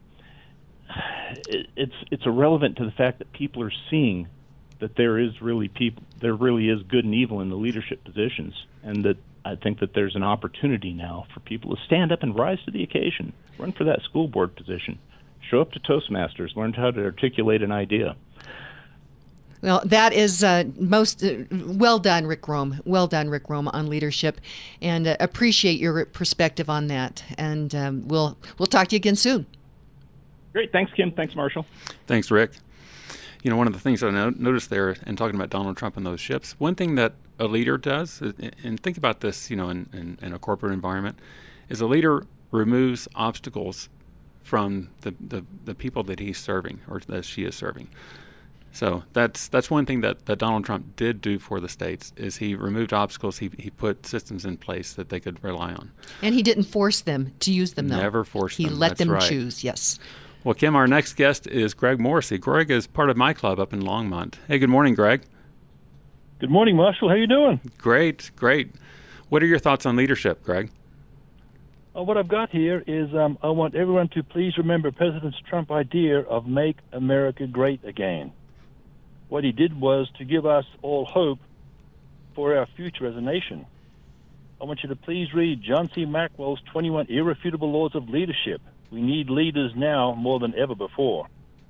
it, it's it's irrelevant to the fact that people are seeing that there is really people, there really is good and evil in the leadership positions, and that I think that there's an opportunity now for people to stand up and rise to the occasion, run for that school board position, show up to Toastmasters, learn how to articulate an idea. Well, that is uh, most uh, well done, Rick Rome. Well done, Rick Rome, on leadership, and uh, appreciate your perspective on that. And um, we'll we'll talk to you again soon. Great, thanks, Kim. Thanks, Marshall. Thanks, Rick. You know, one of the things I no- noticed there in talking about Donald Trump and those ships, one thing that a leader does, and think about this, you know, in, in, in a corporate environment, is a leader removes obstacles from the, the, the people that he's serving or that she is serving. So that's that's one thing that, that Donald Trump did do for the states, is he removed obstacles. He he put systems in place that they could rely on. And he didn't force them to use them, though. Never forced he them. He let that's them right. choose, yes. Well, Kim, our next guest is Greg Morrissey. Greg is part of my club up in Longmont. Hey, good morning, Greg. Good morning, Marshall. How you doing? Great, great. What are your thoughts on leadership, Greg? Uh, what I've got here is um, I want everyone to please remember President Trump's idea of make America great again. What he did was to give us all hope for our future as a nation. I want you to please read John C. Maxwell's twenty-one Irrefutable Laws of Leadership. We need leaders now more than ever before.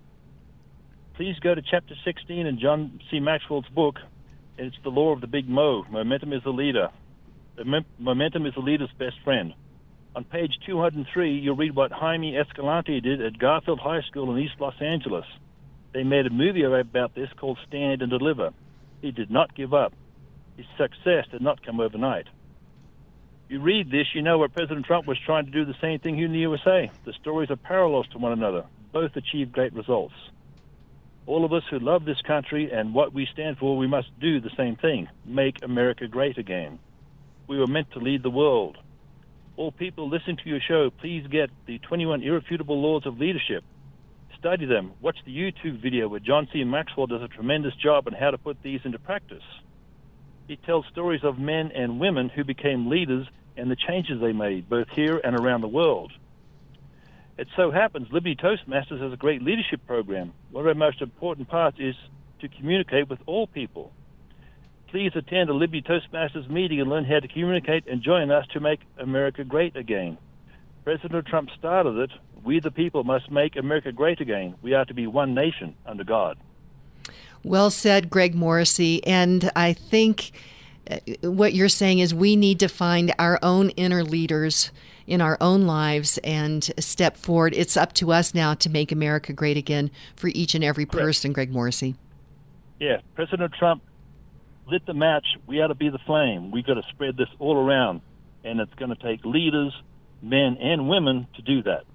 Please go to chapter sixteen in John C. Maxwell's book. It's the law of the big Mo. Momentum is the leader. Momentum is the leader's best friend. On page two hundred three, you'll read what Jaime Escalante did at Garfield High School in East Los Angeles. They made a movie about this called Stand and Deliver. He did not give up. His success did not come overnight. You read this, you know where President Trump was trying to do the same thing here in the U S A. The stories are parallels to one another. Both achieved great results. All of us who love this country and what we stand for, we must do the same thing. Make America great again. We were meant to lead the world. All people listening to your show, please get the twenty-one Irrefutable Laws of Leadership. Study them. Watch the YouTube video where John C. Maxwell does a tremendous job on how to put these into practice. He tells stories of men and women who became leaders and the changes they made, both here and around the world. It so happens Liberty Toastmasters has a great leadership program. One of our most important parts is to communicate with all people. Please attend a Liberty Toastmasters meeting and learn how to communicate and join us to make America great again. President Trump started it. We the people must make America great again. We are to be one nation under God. Well said, Greg Morrissey. And I think what you're saying is we need to find our own inner leaders in our own lives and step forward. It's up to us now to make America great again for each and every person, Greg Morrissey. Yeah, President Trump lit the match. We ought to be the flame. We've got to spread this all around, and it's going to take leaders, men and women, to do that.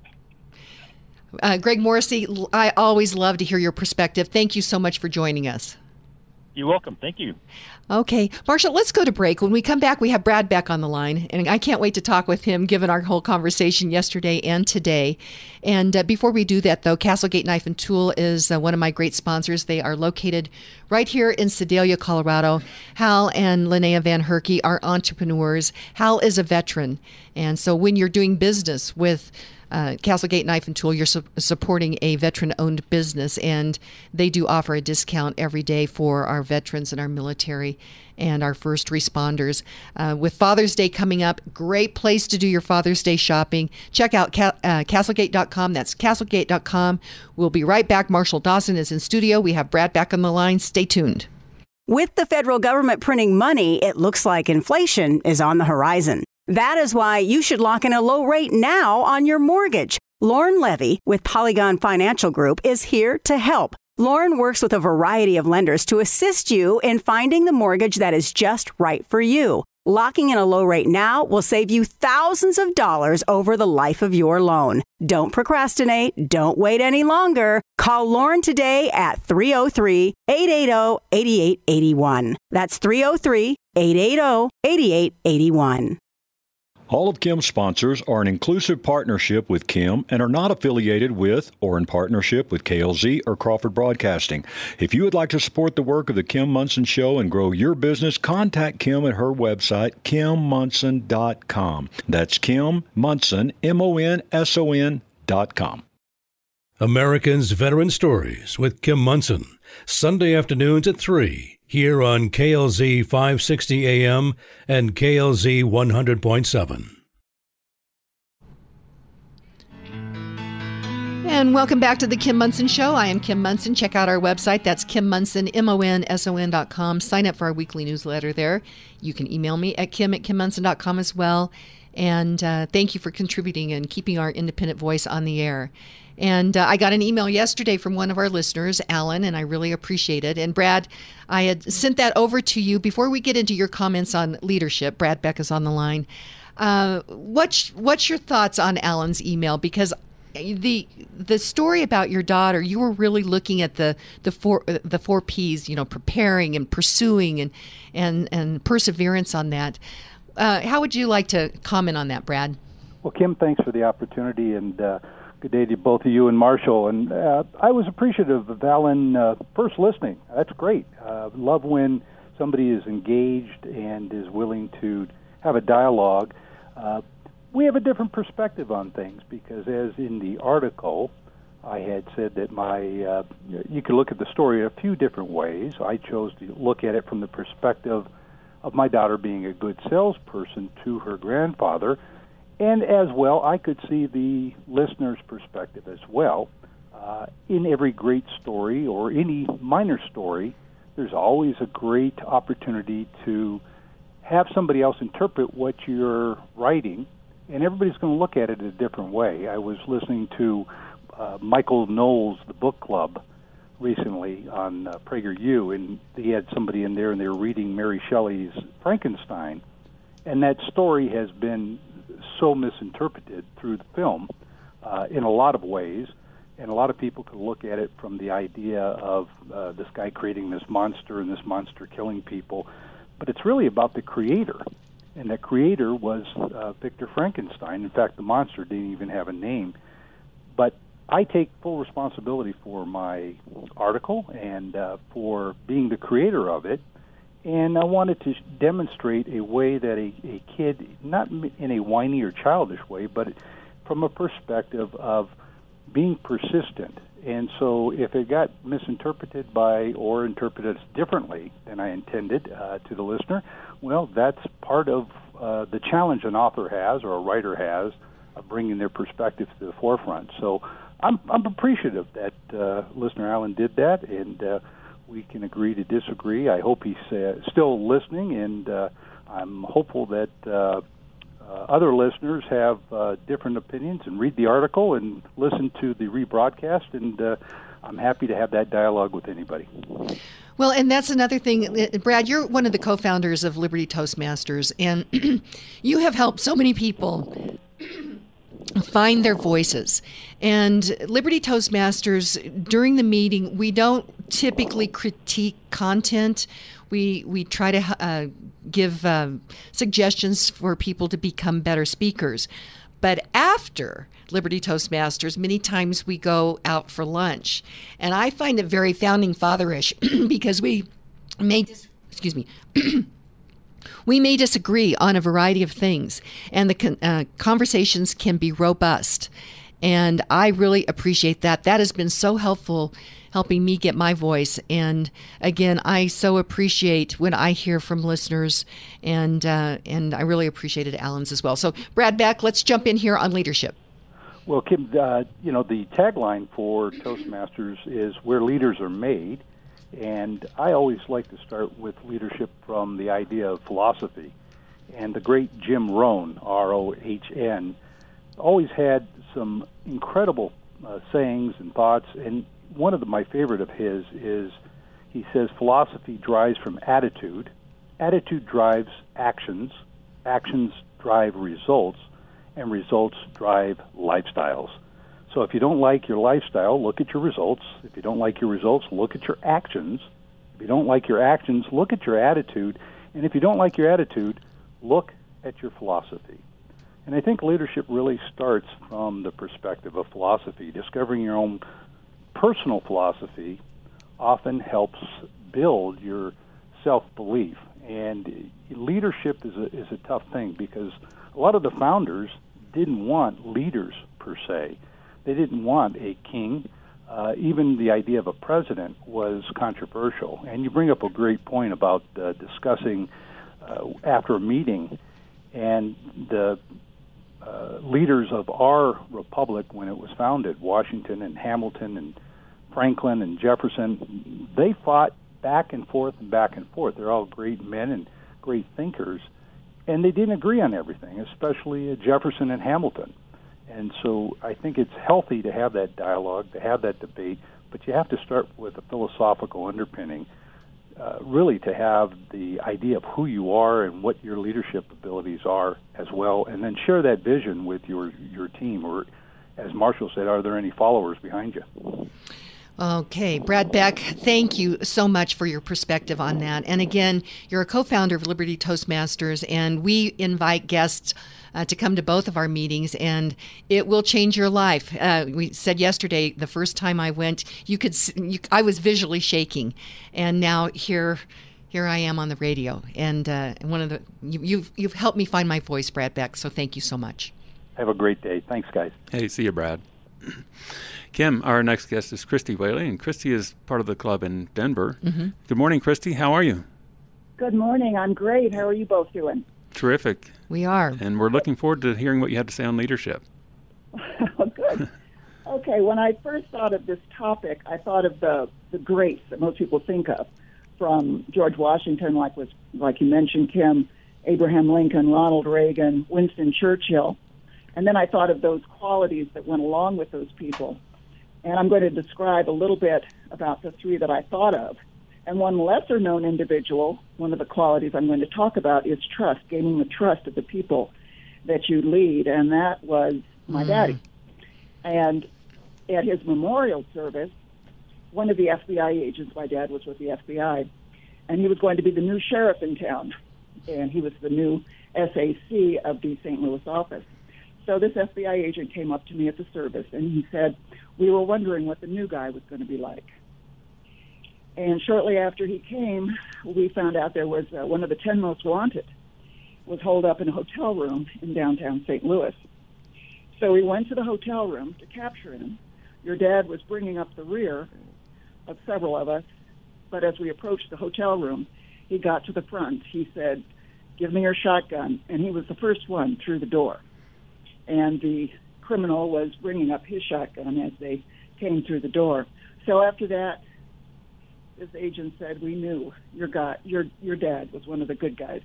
Uh, Greg Morrissey, I always love to hear your perspective. Thank you so much for joining us. You're welcome. Thank you. Okay, Marshall, let's go to break. When we come back, we have Brad Beck on the line, and I can't wait to talk with him, given our whole conversation yesterday and today. And uh, before we do that, though, Castlegate Knife and Tool is uh, one of my great sponsors. They are located right here in Sedalia, Colorado. Hal and Linnea Van Herky are entrepreneurs. Hal is a veteran, and so when you're doing business with Uh, Castlegate Knife and Tool, you're su- supporting a veteran-owned business, and they do offer a discount every day for our veterans and our military and our first responders. Uh, with Father's Day coming up, great place to do your Father's Day shopping. Check out ca- uh, Castlegate dot com. That's Castlegate dot com. We'll be right back. Marshall Dawson is in studio. We have Brad back on the line. Stay tuned. With the federal government printing money, it looks like inflation is on the horizon. That is why you should lock in a low rate now on your mortgage. Lauren Levy with Polygon Financial Group is here to help. Lauren works with a variety of lenders to assist you in finding the mortgage that is just right for you. Locking in a low rate now will save you thousands of dollars over the life of your loan. Don't procrastinate. Don't wait any longer. Call Lauren today at three oh three, eight eight oh, eight eight eight one. That's three oh three, eight eight oh, eight eight eight one. All of Kim's sponsors are an inclusive partnership with Kim and are not affiliated with or in partnership with K L Z or Crawford Broadcasting. If you would like to support the work of the Kim Monson Show and grow your business, contact Kim at her website, kim monson dot com. That's Kim Monson, M O N S O N dot com. Americans Veteran Stories with Kim Monson, Sunday afternoons at three. Here on K L Z five sixty A M and K L Z one hundred point seven. And welcome back to the Kim Monson Show. I am Kim Monson. Check out our website. That's Kim Monson, M O N S O N dot com. Sign up for our weekly newsletter there. You can email me at kim at kim monson dot com as well. And uh, thank you for contributing and keeping our independent voice on the air. And uh, I got an email yesterday from one of our listeners, Alan, and I really appreciate it. And Brad, I had sent that over to you. Before we get into your comments on leadership, Brad Beck is on the line. Uh, what's, what's your thoughts on Alan's email? Because the the story about your daughter, you were really looking at the the four the four P's, you know, preparing and pursuing and and, and perseverance on that. Uh, how would you like to comment on that, Brad? Well, Kim, thanks for the opportunity, and uh, good day to both of you and Marshall. And uh, I was appreciative of Alan uh, first listening. That's great. Uh, love when somebody is engaged and is willing to have a dialogue. Uh, we have a different perspective on things because, as in the article, I had said that my uh, you could look at the story a few different ways. I chose to look at it from the perspective of my daughter being a good salesperson to her grandfather. And as well, I could see the listener's perspective as well. Uh, in every great story or any minor story, there's always a great opportunity to have somebody else interpret what you're writing, and everybody's going to look at it a different way. I was listening to uh, Michael Knowles, the book club, recently on uh, PragerU, and he had somebody in there, and they were reading Mary Shelley's Frankenstein. and that story has been so misinterpreted through the film uh, in a lot of ways. And a lot of people could look at it from the idea of uh, this guy creating this monster and this monster killing people. But it's really about the creator. And that creator was uh, Victor Frankenstein. In fact, the monster didn't even have a name. But I take full responsibility for my article and uh, for being the creator of it. And I wanted to demonstrate a way that a, a kid, not in a whiny or childish way, but from a perspective of being persistent. And so if it got misinterpreted by or interpreted differently than I intended uh, to the listener, well, that's part of uh, the challenge an author has or a writer has of bringing their perspective to the forefront. So I'm, I'm appreciative that uh, listener Alan did that, and uh, we can agree to disagree. I hope he's uh, still listening, and uh, I'm hopeful that uh, Uh, other listeners have uh, different opinions and read the article and listen to the rebroadcast, and uh, I'm happy to have that dialogue with anybody. Well, and that's another thing. Brad, you're one of the co-founders of Liberty Toastmasters, and you have helped so many people find their voices. And Liberty Toastmasters, during the meeting, we don't typically critique content. We we try to uh, give uh, suggestions for people to become better speakers. But after Liberty Toastmasters, many times we go out for lunch. And I find it very founding fatherish because we may, dis- excuse me, we may disagree on a variety of things, and the con- uh, conversations can be robust. And I really appreciate that. That has been so helpful, helping me get my voice. And again, I so appreciate when I hear from listeners, and uh, and I really appreciated Alan's as well. So, Brad Beck, let's jump in here on leadership. Well, Kim, uh, you know, the tagline for Toastmasters is "Where Leaders Are Made," and I always like to start with leadership from the idea of philosophy. And the great Jim Rohn, R O H N, always had some incredible uh, sayings and thoughts, and one of the, my favorite of his is he says philosophy drives from attitude, attitude drives actions, actions drive results, and results drive lifestyles. So if you don't like your lifestyle, look at your results. If you don't like your results, look at your actions. If you don't like your actions, look at your attitude. And if you don't like your attitude, look at your philosophy. And I think leadership really starts from the perspective of philosophy. Discovering your own personal philosophy often helps build your self-belief. And leadership is a, is a tough thing because a lot of the founders didn't want leaders per se. They didn't want a king. Uh, even the idea of a president was controversial. And you bring up a great point about uh, discussing uh, after a meeting, and the uh, leaders of our republic when it was founded, Washington and Hamilton and Franklin and Jefferson, they fought back and forth and back and forth. They're all great men and great thinkers, and they didn't agree on everything, especially uh, Jefferson and Hamilton. And so I think it's healthy to have that dialogue, to have that debate, but you have to start with a philosophical underpinning, uh, really to have the idea of who you are and what your leadership abilities are as well, and then share that vision with your, your team, or as Marshall said, are there any followers behind you? Okay, Brad Beck, thank you so much for your perspective on that. And again, you're a co-founder of Liberty Toastmasters, and we invite guests uh, to come to both of our meetings, and it will change your life. Uh, we said yesterday, the first time I went, you could, you, I was visually shaking, and now here, here I am on the radio. And uh, one of the you, you've you've helped me find my voice, Brad Beck. So thank you so much. Have a great day. Thanks, guys. Hey, see you, Brad. Kim, our next guest is Christy Whaley, and Christy is part of the club in Denver. Mm-hmm. Good morning, Christy. How are you? Good morning. I'm great. How are you both doing? Terrific. We are. And we're looking forward to hearing what you have to say on leadership. Oh, good. Okay, when I first thought of this topic, I thought of the, the greats that most people think of, from George Washington, like was like you mentioned, Kim, Abraham Lincoln, Ronald Reagan, Winston Churchill. And then I thought of those qualities that went along with those people. And I'm going to describe a little bit about the three that I thought of. And one lesser-known individual, one of the qualities I'm going to talk about, is trust, gaining the trust of the people that you lead, and that was my mm. daddy. And at his memorial service, one of the F B I agents, my dad was with the F B I, and he was going to be the new sheriff in town, and he was the new S A C of the Saint Louis office. So this F B I agent came up to me at the service, and he said, we were wondering what the new guy was going to be like. And shortly after he came, we found out there was uh, one of the ten most wanted was holed up in a hotel room in downtown Saint Louis. So we went to the hotel room to capture him. Your dad was bringing up the rear of several of us, but as we approached the hotel room, he got to the front. He said, give me your shotgun, and he was the first one through the door. And the criminal was bringing up his shotgun as they came through the door. So after that, this agent said, we knew your guy, your your dad was one of the good guys.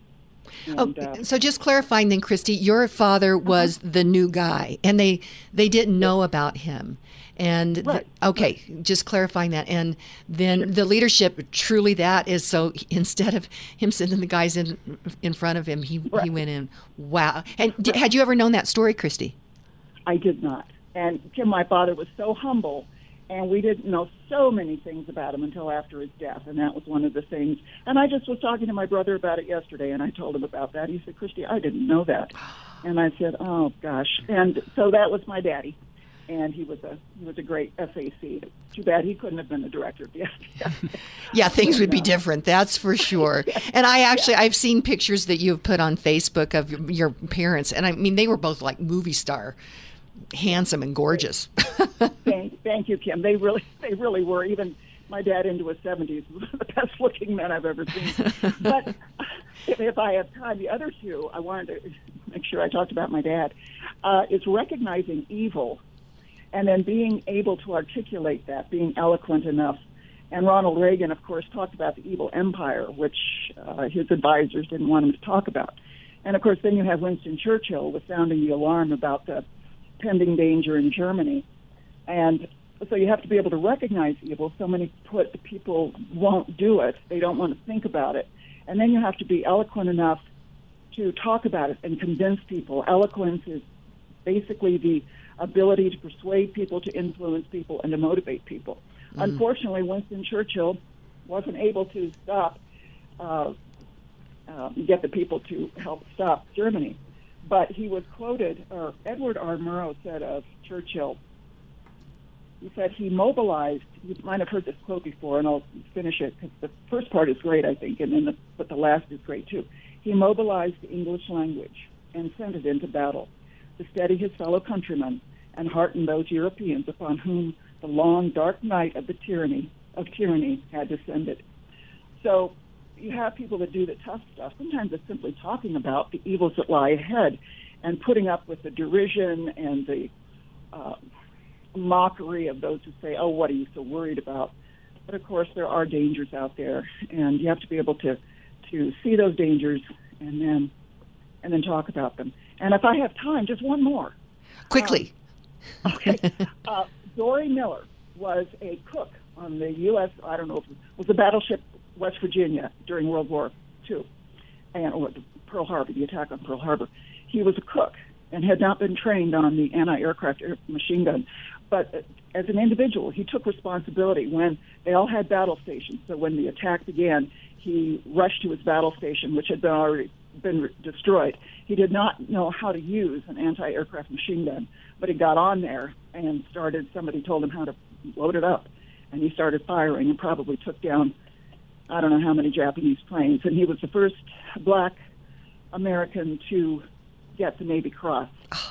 And, oh, uh, so just clarifying then, Christy, your father was uh-huh. the new guy, and they they didn't know about him. And right. th- okay, right. just clarifying that. And then sure. the leadership, truly that is, so instead of him sending the guys in in front of him, he right. he went in. Wow. And right. d- had you ever known that story, Christy? I did not. And Kim, my father was so humble, and we didn't know so many things about him until after his death, and that was one of the things. And I just was talking to my brother about it yesterday, and I told him about that. He said, Christy, I didn't know that. And I said, oh, gosh. And so that was my daddy, and he was a he was a great S A C. Too bad he couldn't have been the director of the F B I. Yeah, things would be different, that's for sure. And I actually, I've seen pictures that you've put on Facebook of your, your parents, and I mean, they were both like movie star, handsome and gorgeous. thank, thank you, Kim. They really, they really were. Even my dad into his seventies was the best looking men I've ever seen. But if, if I have time, the other two, I wanted to make sure I talked about my dad, uh, is recognizing evil and then being able to articulate that, being eloquent enough. And Ronald Reagan, of course, talked about the evil empire, which uh, his advisors didn't want him to talk about. And, of course, then you have Winston Churchill with sounding the alarm about the pending danger in Germany. And so you have to be able to recognize evil. So many put, people won't do it. They don't want to think about it. And then you have to be eloquent enough to talk about it and convince people. Eloquence is basically the ability to persuade people, to influence people, and to motivate people. Mm-hmm. Unfortunately, Winston Churchill wasn't able to stop, uh, uh, get the people to help stop Germany. But he was quoted, or Edward R. Murrow said of Churchill, he said he mobilized, you might have heard this quote before, and I'll finish it, because the first part is great, I think, and then the, but the last is great, too. He mobilized the English language and sent it into battle to steady his fellow countrymen and hearten those Europeans upon whom the long, dark night of the tyranny of tyranny had descended. So you have people that do the tough stuff. Sometimes it's simply talking about the evils that lie ahead and putting up with the derision and the uh, mockery of those who say, oh, what are you so worried about? But, of course, there are dangers out there, and you have to be able to, to see those dangers and then and then talk about them. And if I have time, just one more. Quickly. Um, okay. uh, Dory Miller was a cook on the U S, I don't know if it was the battleship West Virginia during World War Two, and or Pearl Harbor, the attack on Pearl Harbor. He was a cook and had not been trained on the anti-aircraft air machine gun. But as an individual, he took responsibility when they all had battle stations. So when the attack began, he rushed to his battle station, which had been already been re- destroyed. He did not know how to use an anti-aircraft machine gun, but he got on there and started, somebody told him how to load it up, and he started firing and probably took down, I don't know how many Japanese planes. And he was the first black American to get the Navy Cross.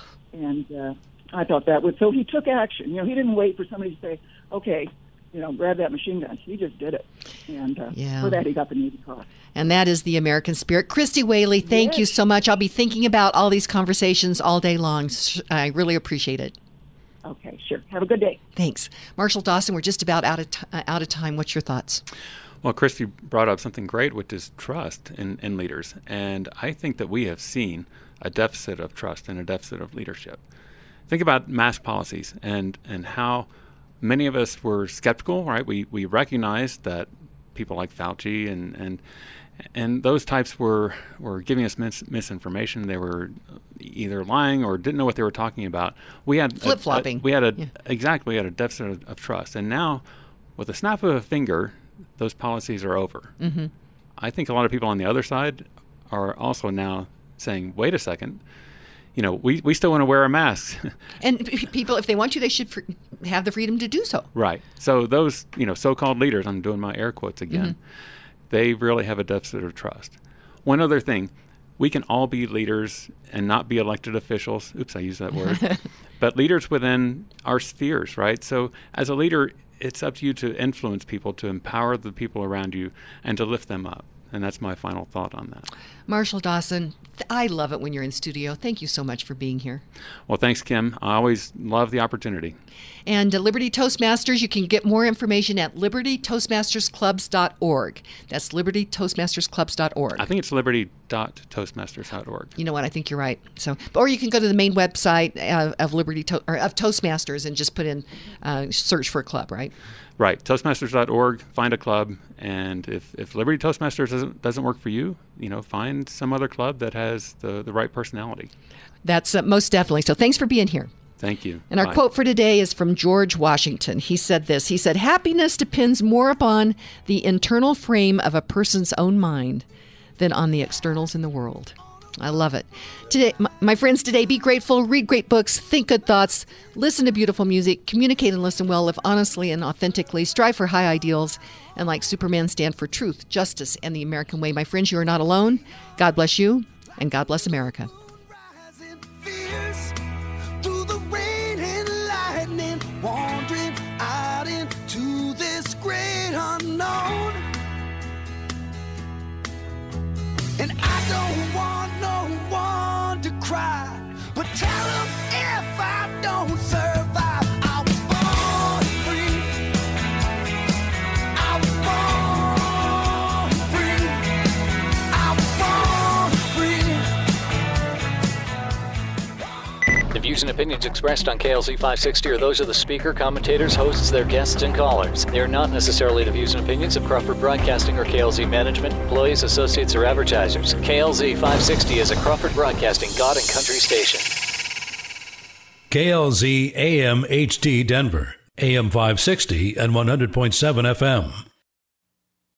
And uh, I thought that was, so he took action. You know, he didn't wait for somebody to say, okay, you know, grab that machine gun. He just did it. And uh, yeah. for that, he got the Navy Cross. And that is the American spirit. Christy Whaley, thank yes. you so much. I'll be thinking about all these conversations all day long. I really appreciate it. Okay, sure. Have a good day. Thanks. Marshall Dawson, we're just about out of, t- out of time. What's your thoughts? Well, Christy brought up something great, which is trust in, in leaders. And I think that we have seen a deficit of trust and a deficit of leadership. Think about mask policies and, and how many of us were skeptical, right? We we recognized that people like Fauci and and and those types were were giving us mis- misinformation. They were either lying or didn't know what they were talking about. We had flip flopping. We had a yeah. exactly we had a deficit of, of trust, and now with a snap of a finger, those policies are over. Mm-hmm. I think a lot of people on the other side are also now saying, "Wait a second, you know, we, we still want to wear our masks." And p- people, if they want to, they should fr- have the freedom to do so. Right. So those, you know, so-called leaders, I'm doing my air quotes again, Mm-hmm. they really have a deficit of trust. One other thing, we can all be leaders and not be elected officials. Oops, I used that word. But leaders within our spheres, right? So as a leader, it's up to you to influence people, to empower the people around you, and to lift them up. And that's my final thought on that. Marshall Dawson, th- I love it when you're in studio. Thank you so much for being here. Well, thanks, Kim. I always love the opportunity. And uh, Liberty Toastmasters, you can get more information at liberty toastmasters clubs dot org. That's liberty toastmasters clubs dot org. I think it's liberty dot toastmasters dot org. You know what? I think you're right. So, or you can go to the main website uh, of Liberty to- or of Toastmasters and just put in uh, search for a club, right? Right, toastmasters dot org, find a club, and if, if Liberty Toastmasters doesn't, doesn't work for you, you know, find some other club that has the, the right personality. That's uh, most definitely. So thanks for being here. Thank you. And our Bye. quote for today is from George Washington. He said this, he said, "Happiness depends more upon the internal frame of a person's own mind than on the externals in the world." I love it. Today, my, my friends, today, be grateful, read great books, think good thoughts, listen to beautiful music, communicate and listen well, live honestly and authentically, strive for high ideals, and like Superman, stand for truth, justice, and the American way. My friends, you are not alone. God bless you, and God bless America. Through the rain and lightning, wandering out into this great unknown. And I don't want no one to cry, but tell them if I don't survive, I was born free. I was born free. I was born free. The views and opinions expressed on K L Z five sixty are those of the speaker, commentators, hosts, their guests, and callers. They are not necessarily the views and opinions of Crawford Broadcasting or K L Z management, employees, associates, or advertisers. K L Z five sixty is a Crawford Broadcasting God and Country station. K L Z A M H D Denver, A M five sixty and one hundred point seven F M.